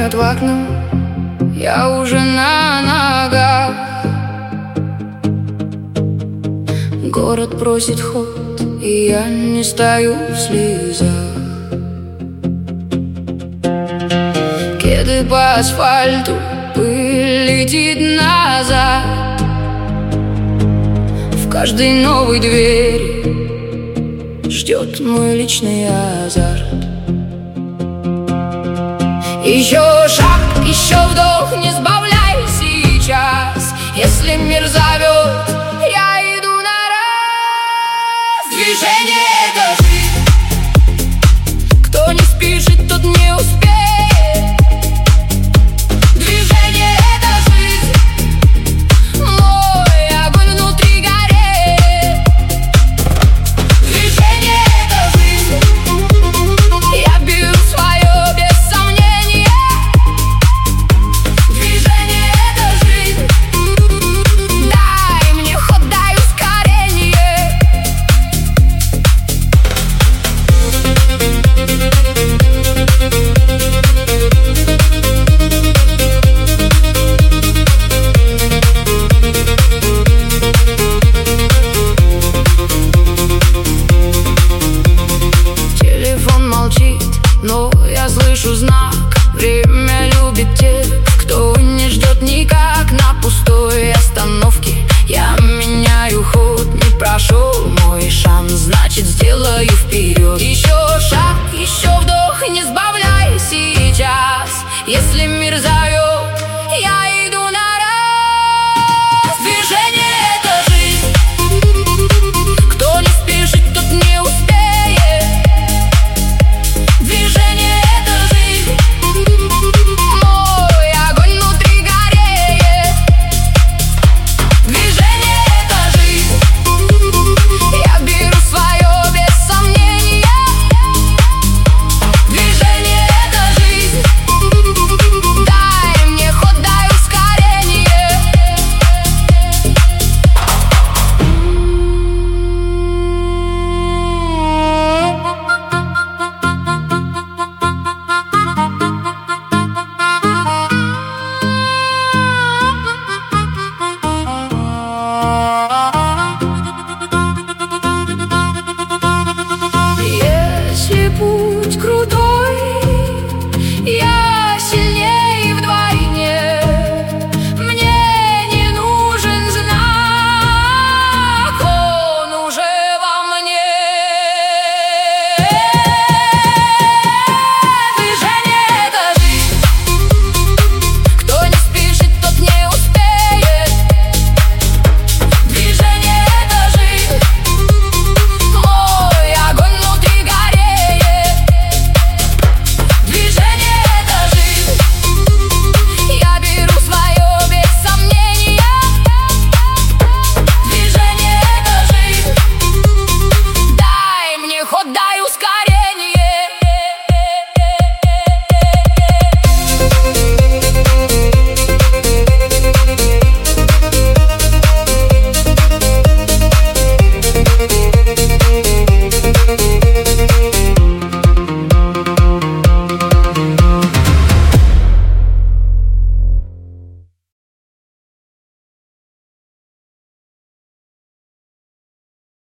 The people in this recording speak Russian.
играют в окно, я уже на ногах. Город просит ход, и я не стою в слезах. Кеды по асфальту, пыль летит назад. В каждой новой двери ждет мой личный азарт. Еще шаг, еще вдох, не сбавляй сейчас. Если мир зовет, я иду на раз. Движение — это жизнь. Кто не спешит, тот не успеет. Движение — это жизнь. Мой огонь внутри горит. Движение — это жизнь. Я бью свое без сомнения. Движение — это жизнь. Дай мне ход, дай ускорение. Телефон молчит, но я слышу знак. Время любит тех, кто не ждет никак. На пустой остановке я меняю ход. Не прошел мой шанс, значит сделаю вперед. Еще шаг, еще вдох, не сбавляй сейчас. Если мир зовет,